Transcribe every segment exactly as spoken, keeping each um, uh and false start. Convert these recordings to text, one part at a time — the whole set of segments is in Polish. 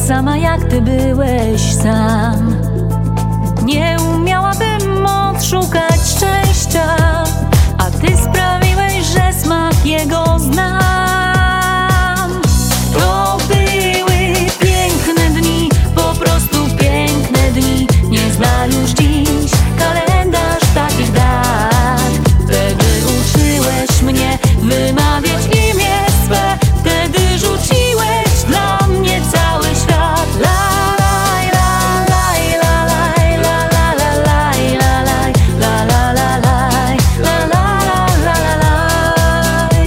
sama jak ty byłeś sam. Nie umiałabym odszukać szczęścia, a ty sprawiłeś, że smak jego znam. To były piękne dni, po prostu piękne dni. Nie zna już dziś kalendarz takich dat. Wtedy uczyłeś mnie wymawiać imię swe, wtedy rzuciłeś dla mnie cały świat. La laj, la laj, la laj, la la la laj, la laj, la la la laj, la la la la laj.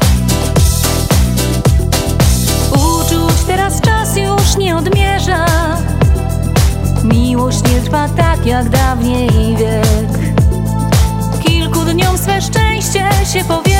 Uczuć teraz czas już nie odmierza. Miłość nie trwa tak jak dawniej wiek. Kilku dniom swe szczęście się powie